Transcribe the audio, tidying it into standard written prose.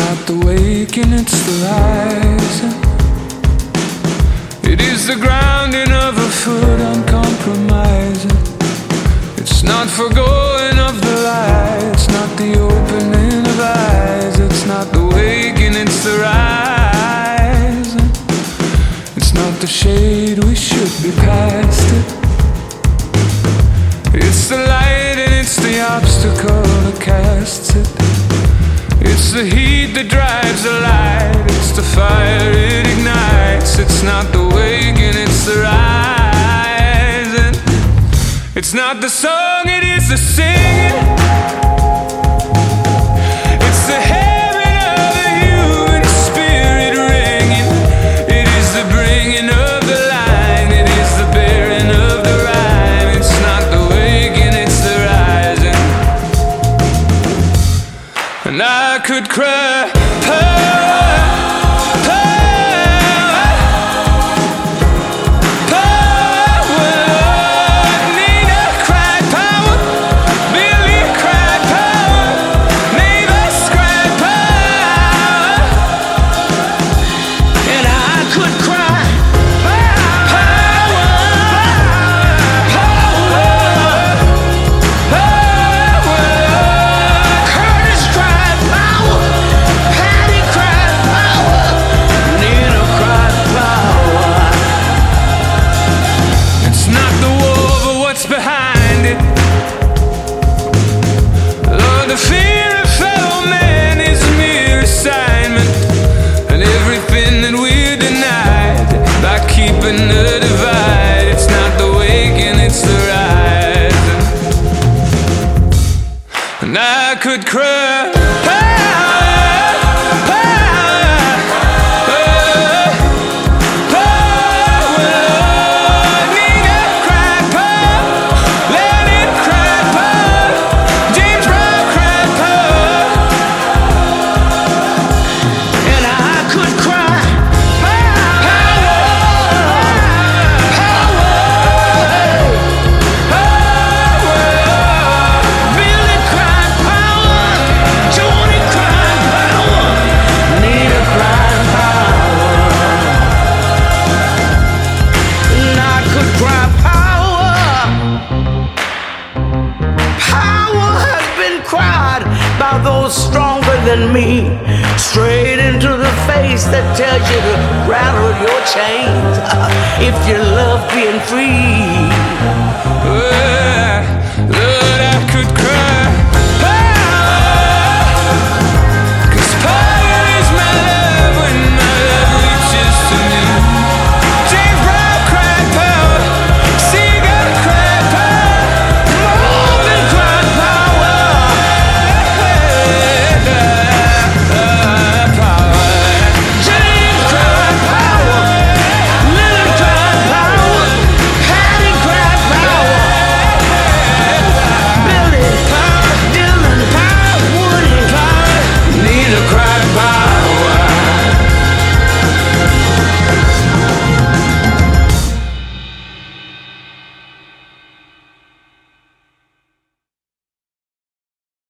not the waking, it's the rising. It is the grounding of a foot uncompromising. It's not forgoing of the light, it's not the opening of eyes. It's not the waking, it's the rising. It's not the shade, we should be past it. It's the light and it's the obstacle that casts it. It's the heat that drives the light, it's the fire it ignites. It's not the waking, it's the rising. It's not the song, it is the singing. It's the heaven of the human spirit ringing. It is the bringing of the line, it is the bearing of the rhyme. It's not the waking, it's the rising. And I could cry power, power, power. Nina cried power, Billy cried power, Mavis cried power. And I could cry power, power, power. Curtis cried power, Patty cried power, Nina cried power. It's not the war, but what's behind it. Lord, the fear of fellow man is mere assignment, and everything that we're denied by keeping the divide. It's not the waking, it's the rising. And I could cry power, power, power. Nina cried power, Lennon cried power, James Brown cried power. And I could cry power, power. Billy cried power, Joni cried power, Nina cried power. And I could cry power. Power has been cried by those stronger than me, straight into the face that tells you to rattle your chains if you love being free.